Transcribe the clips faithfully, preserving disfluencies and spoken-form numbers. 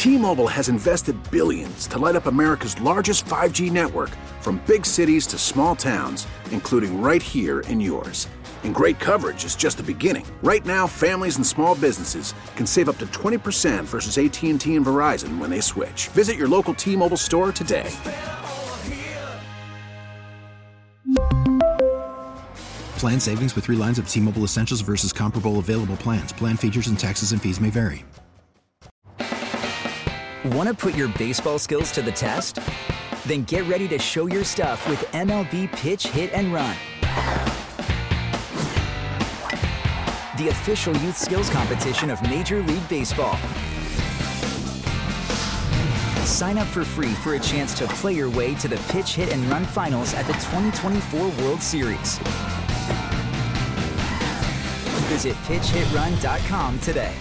T-Mobile has invested billions to light up America's largest five G network, from big cities to small towns, including right here in yours. And great coverage is just the beginning. Right now, families and small businesses can save up to twenty percent versus A T and T and Verizon when they switch. Visit your local T-Mobile store today. Plan savings with three lines of T-Mobile Essentials versus comparable available plans. Plan features and taxes and fees may vary. Want to put your baseball skills to the test? Then get ready to show your stuff with M L B Pitch, Hit, and Run. The official youth skills competition of Major League Baseball. Sign up for free for a chance to play your way to the Pitch, Hit, and Run finals at the twenty twenty-four World Series. Visit pitch hit run dot com today.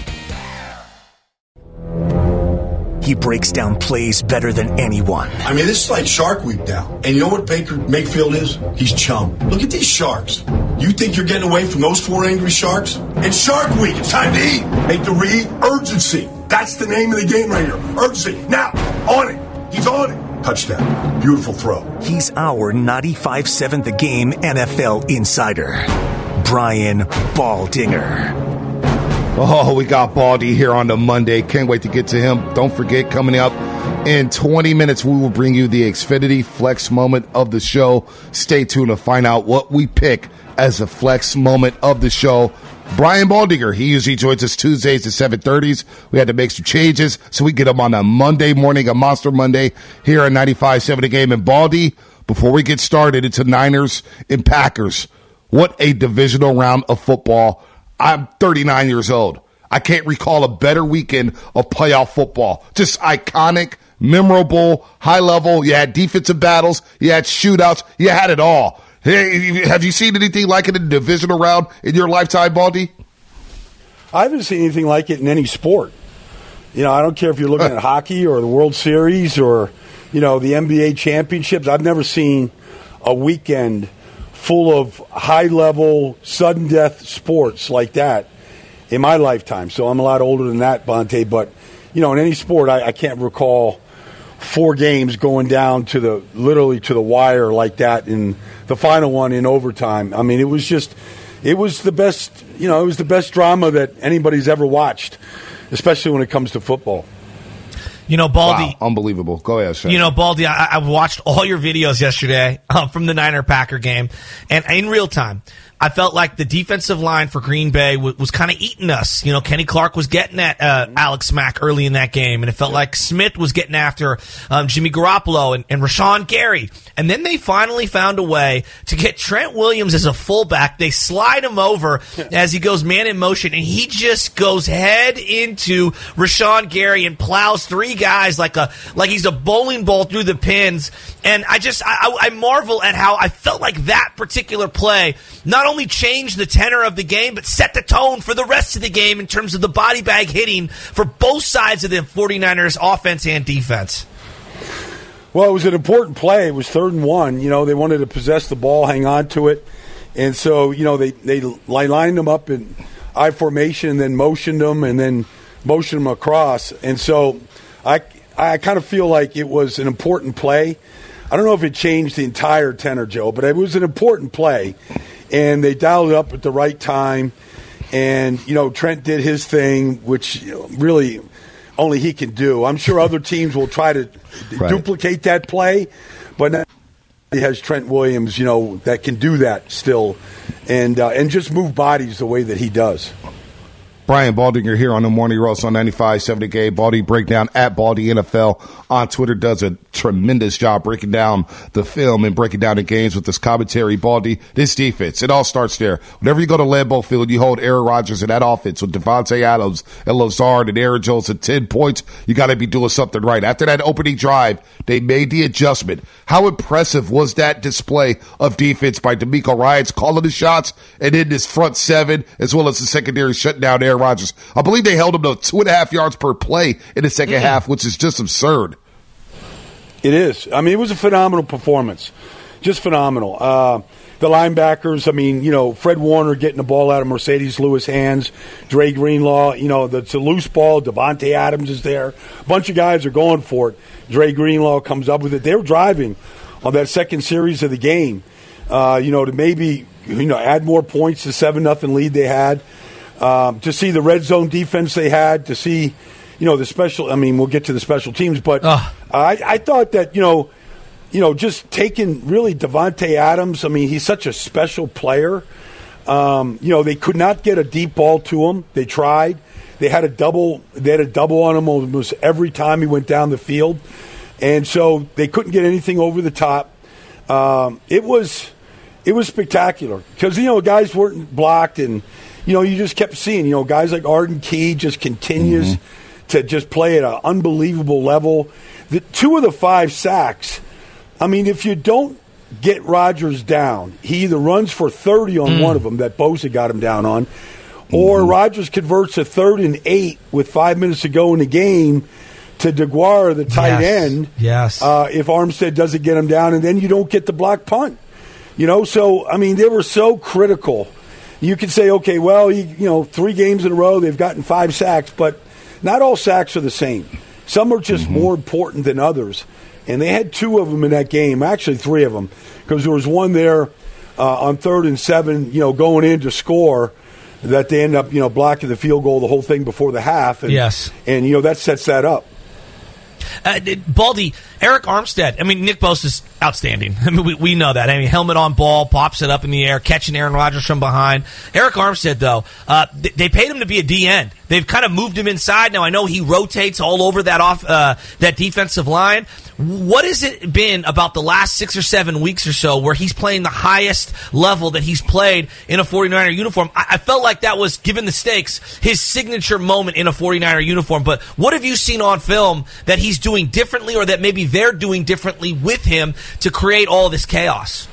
He breaks down plays better than anyone. I mean, this is like Shark Week now. And you know what Baker Mayfield is? He's chum. Look at these sharks. You think you're getting away from those four angry sharks? It's Shark Week. It's time to eat. Make the read. Urgency. That's the name of the game right here. Urgency. Now, on it. He's on it. Touchdown. Beautiful throw. He's our ninety-five seven The Game N F L insider, Brian Baldinger. Oh, we got Baldy here on the Monday. Can't wait to get to him. Don't forget, coming up in twenty minutes, we will bring you the Xfinity Flex moment of the show. Stay tuned to find out what we pick as a Flex moment of the show. Brian Baldinger, he usually joins us Tuesdays at seven thirty. We had to make some changes, so we get him on a Monday morning, a Monster Monday, here at ninety-five seven The Game. And Baldy, before we get started, it's the Niners and Packers. What a divisional round of football. I'm thirty-nine years old. I can't recall a better weekend of playoff football. Just iconic, memorable, high level. You had defensive battles. You had shootouts. You had it all. Hey, have you seen anything like it in the divisional round in your lifetime, Baldy? I haven't seen anything like it in any sport. You know, I don't care if you're looking at hockey or the World Series or, you know, the N B A championships. I've never seen a weekend full of high-level, sudden-death sports like that in my lifetime. So I'm a lot older than that, Bonte. But, you know, in any sport, I, I can't recall four games going down to the literally to the wire like that in the final one in overtime. I mean, it was just – it was the best – you know, it was the best drama that anybody's ever watched, especially when it comes to football. You know, Baldy. Wow, unbelievable. Go ahead, Shane. You know, Baldy, I, I watched all your videos yesterday uh, from the Niner-Packer game, and in real time, I felt like the defensive line for Green Bay w- was kind of eating us. You know, Kenny Clark was getting at uh, Alex Mack early in that game, and it felt yeah. like Smith was getting after um, Jimmy Garoppolo and, and Rashawn Gary. And then they finally found a way to get Trent Williams as a fullback. They slide him over as he goes man in motion, and he just goes head into Rashawn Gary and plows three guys like a like he's a bowling ball through the pins. And I just I, I marvel at how I felt like that particular play not only changed the tenor of the game, but set the tone for the rest of the game in terms of the body bag hitting for both sides of the 49ers offense and defense. Well, it was an important play. It was third and one. You know, they wanted to possess the ball, hang on to it. And so, you know, they, they lined them up in I formation and then motioned them and then motioned them across. And so I, I kind of feel like it was an important play. I don't know if it changed the entire tenor, Joe, but it was an important play. And they dialed it up at the right time. And, you know, Trent did his thing, which you know, really only he can do. I'm sure other teams will try to right. duplicate that play, but now he has Trent Williams, you know, that can do that still and uh, and just move bodies the way that he does. Brian Baldinger here on the Morning Roast on ninety-five seven The Game. Baldy Breakdown at Baldy N F L on Twitter does a tremendous job breaking down the film and breaking down the games with this commentary. Baldy, this defense, it all starts there. Whenever you go to Lambeau Field, you hold Aaron Rodgers in that offense with Devontae Adams and Lazard and Aaron Jones at ten points. You got to be doing something right. After that opening drive, they made the adjustment. How impressive was that display of defense by DeMeco Ryans calling the shots and in this front seven as well as the secondary shutting down Aaron Rodgers. I believe they held him to two and a half yards per play in the second mm-hmm. half, which is just absurd. It is. I mean, it was a phenomenal performance. Just phenomenal. Uh, the linebackers, I mean, you know, Fred Warner getting the ball out of Mercedes Lewis' hands, Dre Greenlaw, you know, it's a loose ball. Devontae Adams is there. A bunch of guys are going for it. Dre Greenlaw comes up with it. They're driving on that second series of the game, uh, you know, to maybe, you know, add more points to the seven nothing lead they had. Um, to see the red zone defense they had, to see, you know, the special, I mean, we'll get to the special teams, but uh, I, I thought that, you know, you know, just taking really Devontae Adams, I mean, he's such a special player. Um, you know, they could not get a deep ball to him. They tried. They had a double, they had a double on him almost every time he went down the field. And so they couldn't get anything over the top. Um, it was, it was spectacular because, you know, guys weren't blocked and, you know, you just kept seeing, you know, guys like Arden Key just continues mm-hmm. to just play at an unbelievable level. The two of the five sacks, I mean, if you don't get Rodgers down, he either runs for thirty on mm. one of them that Bosa got him down on, or mm-hmm. Rodgers converts a third and eight with five minutes to go in the game to DeGuara, the tight yes. end. Yes. Uh, if Armstead doesn't get him down, and then you don't get the block punt. You know, so, I mean, they were so critical. You could say, okay, well, you, you know, three games in a row, they've gotten five sacks, but not all sacks are the same. Some are just mm-hmm. more important than others. And they had two of them in that game, actually three of them, because there was one there uh, on third and seven, you know, going in to score that they end up, you know, blocking the field goal, the whole thing before the half. And, yes. And, you know, that sets that up. Uh, Baldy, Eric Armstead, I mean, Nick Bosa's outstanding. I mean, we, we know that. I mean, helmet on ball, pops it up in the air, catching Aaron Rodgers from behind. Eric Armstead, though, uh, they, they paid him to be a D end. They've kind of moved him inside. Now, I know he rotates all over that off uh, that defensive line. What has it been about the last six or seven weeks or so where he's playing the highest level that he's played in a 49er uniform? I, I felt like that was, given the stakes, his signature moment in a 49er uniform. But what have you seen on film that he's doing differently or that maybe they're doing differently with him to create all this chaos?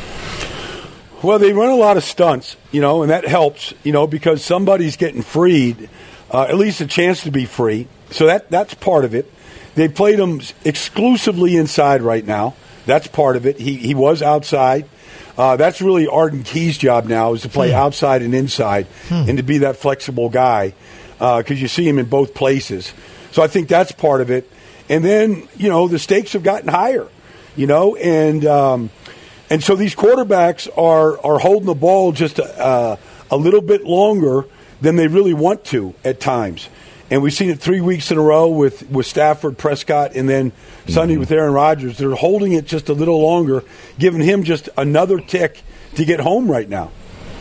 Well, they run a lot of stunts, you know, and that helps, you know, because somebody's getting freed, uh, at least a chance to be free. So that that's part of it. They played him exclusively inside right now. That's part of it. He he was outside. Uh, that's really Arden Key's job now, is to play hmm. outside and inside hmm. and to be that flexible guy because uh, you see him in both places. So I think that's part of it. And then, you know, the stakes have gotten higher, you know, and um, and so these quarterbacks are, are holding the ball just a, uh, a little bit longer than they really want to at times. And we've seen it three weeks in a row with, with Stafford, Prescott, and then Sunday mm-hmm. with Aaron Rodgers. They're holding it just a little longer, giving him just another tick to get home right now.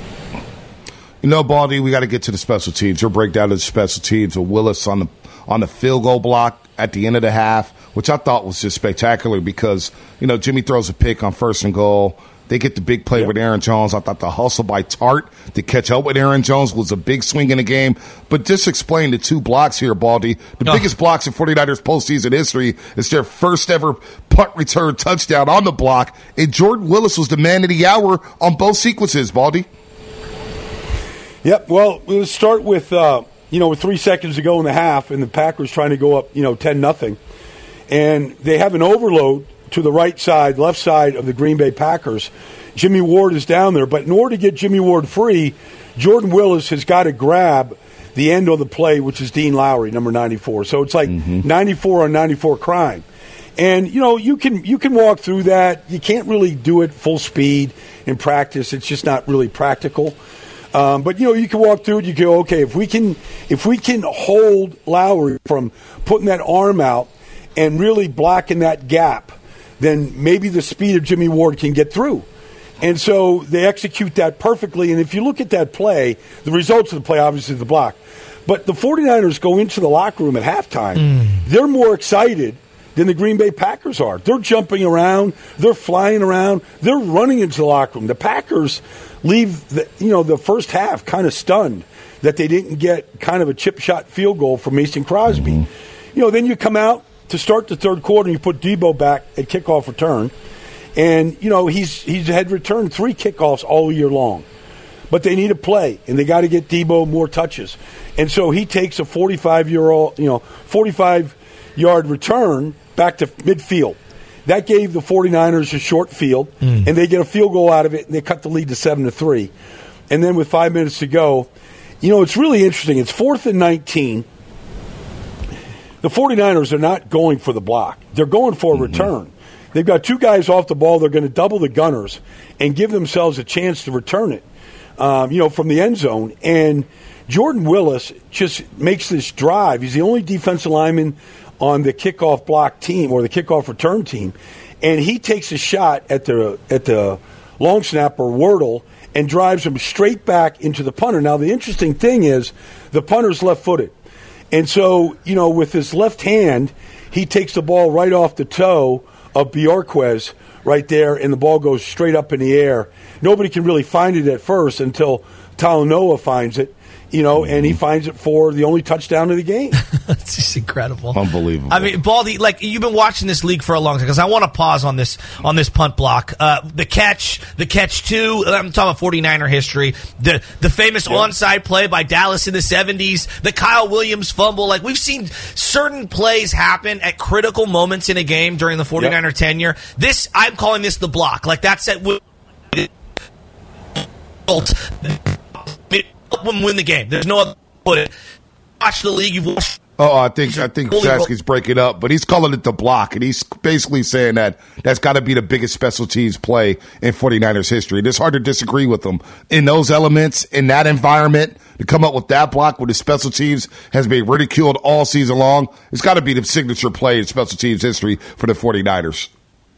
You know, Baldy, we got to get to the special teams. Your breakdown of the special teams with Willis on the on the field goal block at the end of the half, which I thought was just spectacular because, you know, Jimmy throws a pick on first and goal. They get the big play yep. with Aaron Jones. I thought the hustle by Tart to catch up with Aaron Jones was a big swing in the game. But just explain the two blocks here, Baldy. The oh. biggest blocks in 49ers postseason history is their first ever punt return touchdown on the block. And Jordan Willis was the man of the hour on both sequences, Baldy. Yep. Well, let's start with, uh, you know, with three seconds to go in the half, and the Packers trying to go up, you know, ten nothing. And they have an overload to the right side, left side of the Green Bay Packers. Jimmy Ward is down there, but in order to get Jimmy Ward free, Jordan Willis has got to grab the end of the play, which is Dean Lowry, number ninety-four. So it's like mm-hmm. ninety-four on ninety-four crime. And, you know, you can you can walk through that. You can't really do it full speed in practice. It's just not really practical. Um, but, you know, you can walk through it. You go, okay, if we can if we can hold Lowry from putting that arm out and really blocking that gap, then maybe the speed of Jimmy Ward can get through. And so they execute that perfectly. And if you look at that play, the results of the play, obviously, the block. But the 49ers go into the locker room at halftime. Mm. They're more excited than the Green Bay Packers are. They're jumping around. They're flying around. They're running into the locker room. The Packers leave the, you know, the first half kind of stunned that they didn't get kind of a chip shot field goal from Mason Crosby. Mm-hmm. You know, then you come out to start the third quarter, and you put Debo back at kickoff return. And, you know, he's he's had returned three kickoffs all year long. But they need a play, and they got to get Debo more touches. And so he takes a forty-five-year-old, you know, forty-five-yard return back to midfield. That gave the 49ers a short field, mm. and they get a field goal out of it, and they cut the lead to seven to three. And then with five minutes to go, you know, it's really interesting. It's fourth and nineteen. The 49ers are not going for the block. They're going for a mm-hmm. return. They've got two guys off the ball. They're going to double the gunners and give themselves a chance to return it, um, you know, from the end zone. And Jordan Willis just makes this drive. He's the only defensive lineman on the kickoff block team or the kickoff return team, and he takes a shot at the at the long snapper Wordle and drives him straight back into the punter. Now, the interesting thing is the punter's left-footed, and so, you know, with his left hand, he takes the ball right off the toe of Bjorquez right there, and the ball goes straight up in the air. Nobody can really find it at first until Talanoa finds it. You know, and he finds it for the only touchdown of the game. It's just incredible. Unbelievable. I mean, Baldy, like, you've been watching this league for a long time, because I want to pause on this on this punt block. Uh, the catch, the catch two, I'm talking about 49er history, the the famous yeah. onside play by Dallas in the seventies, the Kyle Williams fumble. Like, we've seen certain plays happen at critical moments in a game during the 49er yeah. tenure. This, I'm calling this the block. Like, that's at help them win the game. There's no other put it. Watch the league. You've watched. Oh, I think I think Shasky's breaking up, but he's calling it the block, and he's basically saying that that's got to be the biggest special teams play in 49ers history. And it's hard to disagree with him. In those elements, in that environment, to come up with that block with the special teams has been ridiculed all season long, it's got to be the signature play in special teams history for the 49ers.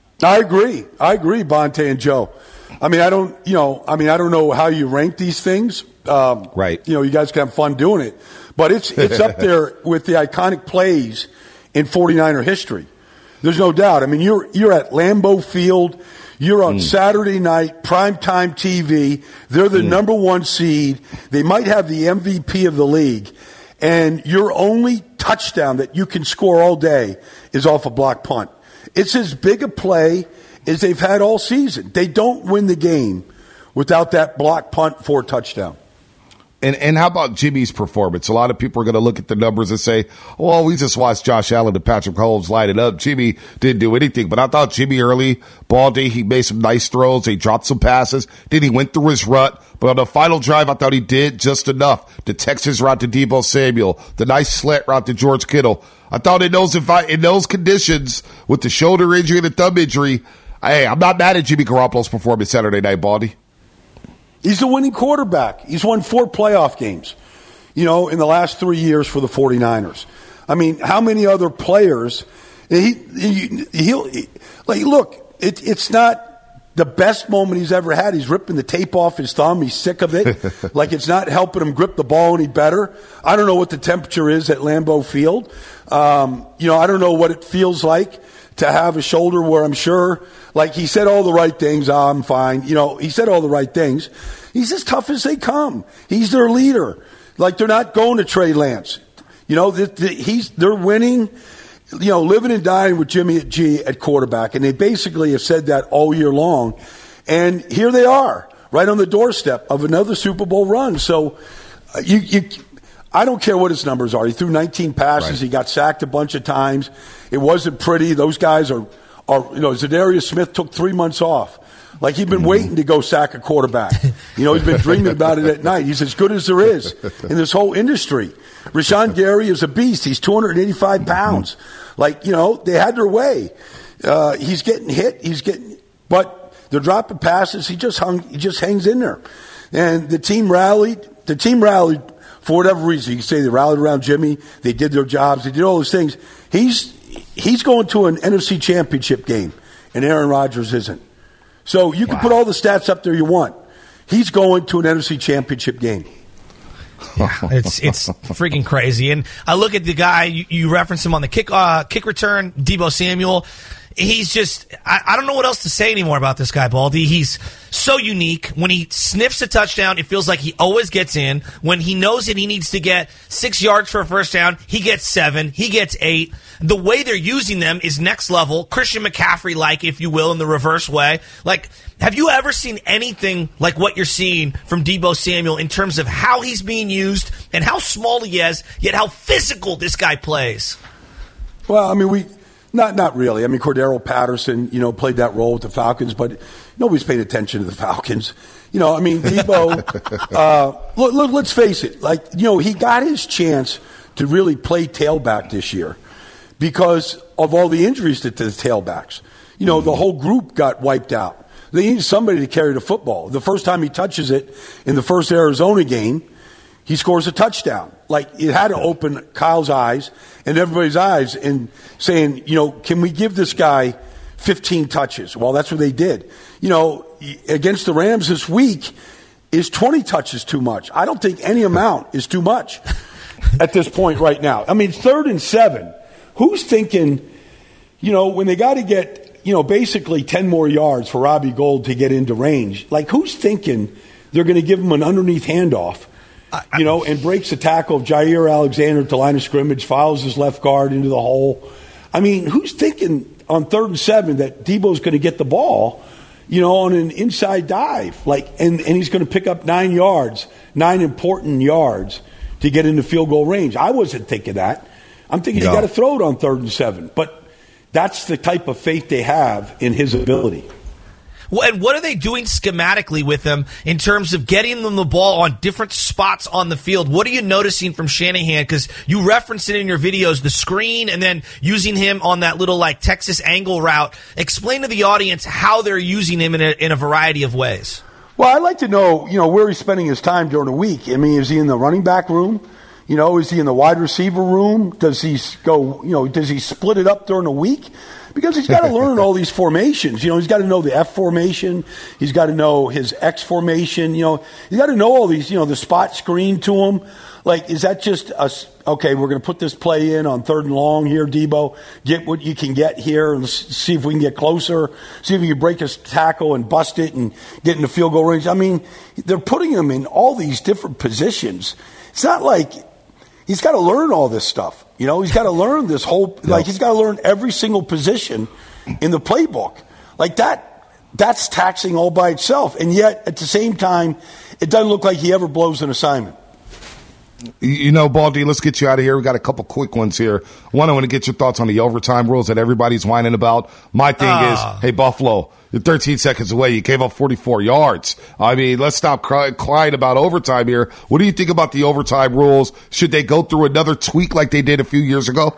I agree. I agree, Bonte and Joe. I mean, I don't, you know, I mean, I don't know how you rank these things. Um, right. You know, you guys can have fun doing it. But it's it's up there with the iconic plays in 49er history. There's no doubt. I mean, you're you're at Lambeau Field. You're on mm. Saturday night, primetime T V. They're the mm. number one seed. They might have the M V P of the league. And your only touchdown that you can score all day is off a block punt. It's as big a play as they've had all season. They don't win the game without that block punt for a touchdown. And and how about Jimmy's performance? A lot of people are going to look at the numbers and say, well, we just watched Josh Allen and Patrick Mahomes light it up. Jimmy didn't do anything. But I thought Jimmy early, ball day, he made some nice throws. He dropped some passes. Then he went through his rut. But on the final drive, I thought he did just enough. The Texas route to Deebo Samuel, the nice slant route to George Kittle. I thought in those, in those conditions, with the shoulder injury and the thumb injury, hey, I'm not mad at Jimmy Garoppolo's performance Saturday night, Baldy. He's the winning quarterback. He's won four playoff games, you know, in the last three years for the 49ers. I mean, how many other players? He, he, he'll, he, like, look, it, it's not the best moment he's ever had. He's ripping the tape off his thumb. He's sick of it. Like, it's not helping him grip the ball any better. I don't know what the temperature is at Lambeau Field. Um, you know, I don't know what it feels like to have a shoulder where I'm sure, like, he said all the right things. Oh, I'm fine. You know, he said all the right things. He's as tough as they come. He's their leader. Like, they're not going to Trey Lance. You know, the, the, he's they're winning, you know, living and dying with Jimmy G at quarterback. And they basically have said that all year long. And here they are, right on the doorstep of another Super Bowl run. So uh, you, you, I don't care what his numbers are. He threw nineteen passes. Right. He got sacked a bunch of times. It wasn't pretty. Those guys are, are you know, Zadarius Smith took three months off. Like, he'd been mm-hmm. waiting to go sack a quarterback. You know, he's been dreaming about it at night. He's as good as there is in this whole industry. Rashawn Gary is a beast. He's two hundred eighty-five pounds. Mm-hmm. Like, you know, they had their way. Uh, he's getting hit. He's getting, but they're dropping passes. He just hung, he just hangs in there. And the team rallied. The team rallied for whatever reason. You can say they rallied around Jimmy. They did their jobs. They did all those things. He's, he's going to an N F C championship game, and Aaron Rodgers isn't. So you can wow. put all the stats up there you want. He's going to an N F C championship game. Yeah, it's it's freaking crazy. And I look at the guy, you, you reference him on the kick uh, kick return, Deebo Samuel. He's just, I, I don't know what else to say anymore about this guy, Baldy. He's so unique. When he sniffs a touchdown, it feels like he always gets in. When he knows that he needs to get six yards for a first down, he gets seven, he gets eight. The way they're using them is next level, Christian McCaffrey-like, if you will, in the reverse way. Like, have you ever seen anything like what you're seeing from Deebo Samuel in terms of how he's being used and how small he is, yet how physical this guy plays? Well, I mean, we... Not not really. I mean, Cordero Patterson, you know, played that role with the Falcons, but nobody's paying attention to the Falcons. You know, I mean, Debo, uh, look, look, let's face it. Like, you know, he got his chance to really play tailback this year because of all the injuries to the tailbacks. You know, the whole group got wiped out. They needed somebody to carry the football. The first time he touches it in the first Arizona game, he scores a touchdown. Like, it had to open Kyle's eyes and everybody's eyes and saying, you know, can we give this guy fifteen touches? Well, that's what they did. You know, against the Rams this week, is twenty touches too much? I don't think any amount is too much at this point right now. I mean, third and seven. Who's thinking, you know, when they got to get, you know, basically ten more yards for Robbie Gould to get into range, like, who's thinking they're going to give him an underneath handoff? You know, and breaks the tackle of Jair Alexander at the line of scrimmage, follows his left guard into the hole. I mean, who's thinking on third and seven that Debo's going to get the ball, you know, on an inside dive, like, and, and he's going to pick up nine yards, nine important yards to get into field goal range? I wasn't thinking that. I'm thinking no. You got to throw it on third and seven. But that's the type of faith they have in his ability. And what are they doing schematically with him in terms of getting them the ball on different spots on the field? What are you noticing from Shanahan? Because you referenced it in your videos, the screen, and then using him on that little like Texas angle route. Explain to the audience how they're using him in a, in a variety of ways. Well, I'd like to know, you know, where he's spending his time during the week. I mean, is he in the running back room? You know, is he in the wide receiver room? Does he go, you know, does he split it up during the week? Because he's got to learn all these formations. You know, he's got to know the F formation. He's got to know his X formation. You know, he's got to know all these, you know, the spot screen to him. Like, is that just us? Okay, we're going to put this play in on third and long here, Debo. Get what you can get here and see if we can get closer. See if we can break his tackle and bust it and get into field goal range. I mean, they're putting him in all these different positions. It's not like he's got to learn all this stuff. You know, he's got to learn this whole, yep. like he's got to learn every single position in the playbook. Like that, that's taxing all by itself. And yet, at the same time, it doesn't look like he ever blows an assignment. You know, Baldy, let's get you out of here. We got a couple quick ones here. One, I want to get your thoughts on the overtime rules that everybody's whining about. My thing uh. is, hey, Buffalo, you're thirteen seconds away. You gave up forty-four yards. I mean, let's stop cry- crying about overtime here. What do you think about the overtime rules? Should they go through another tweak like they did a few years ago?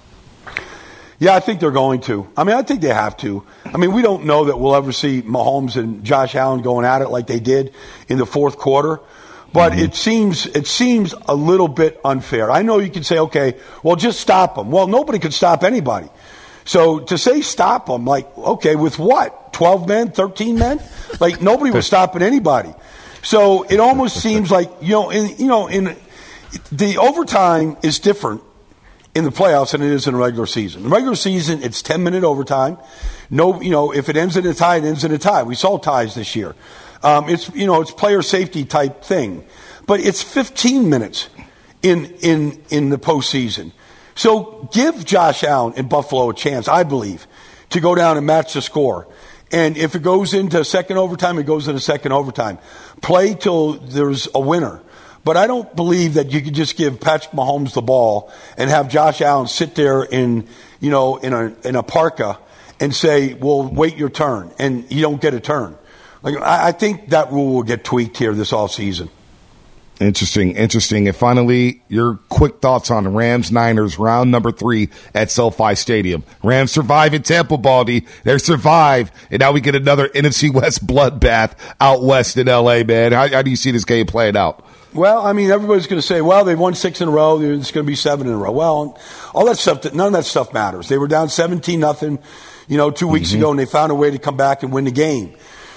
Yeah, I think they're going to. I mean, I think they have to. I mean, we don't know that we'll ever see Mahomes and Josh Allen going at it like they did in the fourth quarter. But mm-hmm. it seems it seems a little bit unfair. I know you can say, okay, well, just stop them. Well, nobody could stop anybody. So to say stop them, like, okay, with what? twelve men, thirteen men? Like, nobody was stopping anybody. So it almost seems like, you know, in, you know, in the overtime is different in the playoffs than it is in the regular season. In the regular season, it's ten-minute overtime. No, you know, if it ends in a tie, it ends in a tie. We saw ties this year. Um, it's, you know, it's player safety type thing. But it's fifteen minutes in in in the postseason. So give Josh Allen and Buffalo a chance, I believe, to go down and match the score. And if it goes into second overtime, it goes into second overtime. Play till there's a winner. But I don't believe that you could just give Patrick Mahomes the ball and have Josh Allen sit there in, you know, in a in a parka and say, well, wait your turn, and you don't get a turn. Like, I, I think that rule will get tweaked here this offseason. Interesting, interesting. And finally, your quick thoughts on Rams-Niners round number three at SoFi Stadium. Rams survive in Tampa, Baldy. They survive, and now we get another N F C West bloodbath out west in L A, man. How, how do you see this game playing out? Well, I mean, everybody's going to say, well, they've won six in a row. It's going to be seven in a row. Well, all that stuff, none of that stuff matters. They were down seventeen nothing, you know, two weeks mm-hmm. ago, and they found a way to come back and win the game.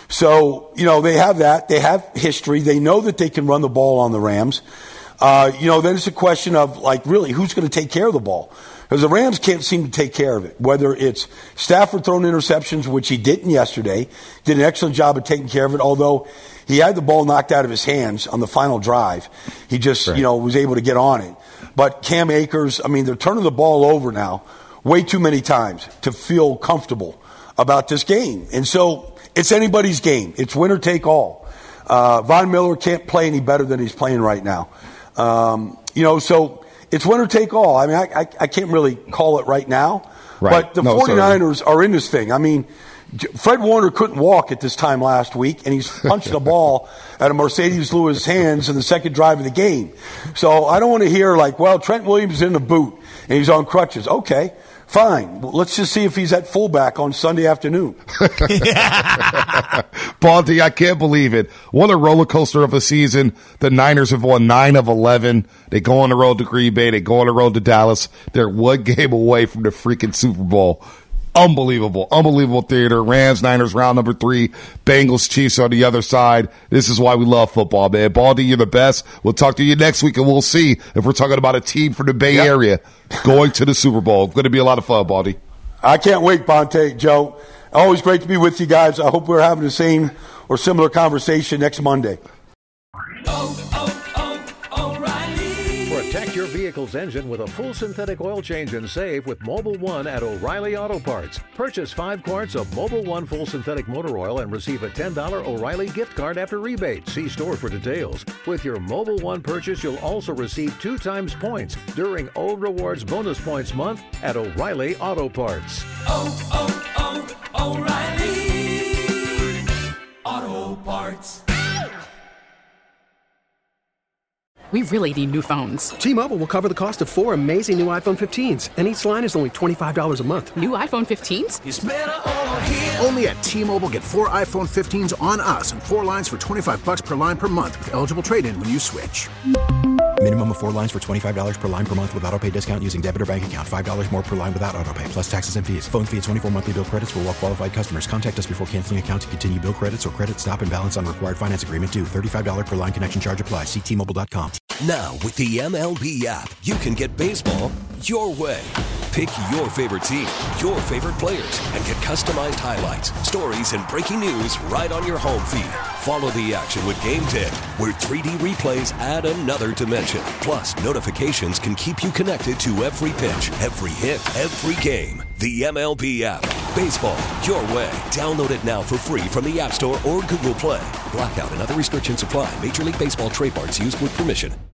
So, you know, they have that. They have history. They know that they can run the ball on the Rams. Uh, you know, then it's a question of, like, really, who's going to take care of the ball? Because the Rams can't seem to take care of it. Whether it's Stafford throwing interceptions, which he didn't yesterday, did an excellent job of taking care of it, although he had the ball knocked out of his hands on the final drive. He just, right. you know, was able to get on it. But Cam Akers, I mean, they're turning the ball over now way too many times to feel comfortable about this game. And so it's anybody's game. It's winner take all. Uh, Von Miller can't play any better than he's playing right now. Um, you know, so it's winner take all. I mean, I, I, I can't really call it right now. Right. But the No, 49ers are in this thing. I mean, Fred Warner couldn't walk at this time last week, and he's punched the ball out of Mercedes Lewis' hands in the second drive of the game. So I don't want to hear like, well, Trent Williams is in the boot, and he's on crutches. Okay, fine. Well, let's just see if he's at fullback on Sunday afternoon. Baldy, I can't believe it. What a roller coaster of a season. The Niners have won nine of eleven. They go on the road to Green Bay. They go on the road to Dallas. They're one game away from the freaking Super Bowl. Unbelievable, unbelievable theater. Rams, Niners, round number three. Bengals, Chiefs on the other side. This is why we love football, man. Baldy, you're the best. We'll talk to you next week, and we'll see if we're talking about a team from the Bay yep. Area going to the Super Bowl. Going to be a lot of fun, Baldy. I can't wait, Bonte, Joe. Always great to be with you guys. I hope we're having the same or similar conversation next Monday. Oh, oh, oh, O'Reilly. Protect your vehicle's engine with a full synthetic oil change and save with Mobil one at O'Reilly Auto Parts. Purchase five quarts of Mobil one full synthetic motor oil and receive a ten dollars O'Reilly gift card after rebate. See store for details. With your Mobil one purchase, you'll also receive two times points during O Rewards Bonus Points Month at O'Reilly Auto Parts. Oh, oh, oh, O'Reilly Auto Parts. We really need new phones. T-Mobile will cover the cost of four amazing new iPhone fifteens, and each line is only twenty-five dollars a month. New iPhone fifteens? It's better over here. Only at T-Mobile, get four iPhone fifteens on us and four lines for twenty-five bucks per line per month with eligible trade-in when you switch. Minimum of four lines for twenty-five dollars per line per month with autopay discount using debit or bank account. five dollars more per line without autopay, plus taxes and fees. Phone fee at twenty-four monthly bill credits for well-qualified customers. Contact us before canceling account to continue bill credits or credit stop and balance on required finance agreement due. thirty-five dollars per line connection charge applies. See T Mobile dot com. Now, with the M L B app, you can get baseball your way. Pick your favorite team, your favorite players, and get customized highlights, stories, and breaking news right on your home feed. Follow the action with Game Tip, where three D replays add another dimension. Plus, notifications can keep you connected to every pitch, every hit, every game. The M L B app. Baseball your way. Download it now for free from the App Store or Google Play. Blackout and other restrictions apply. Major League Baseball trademarks used with permission.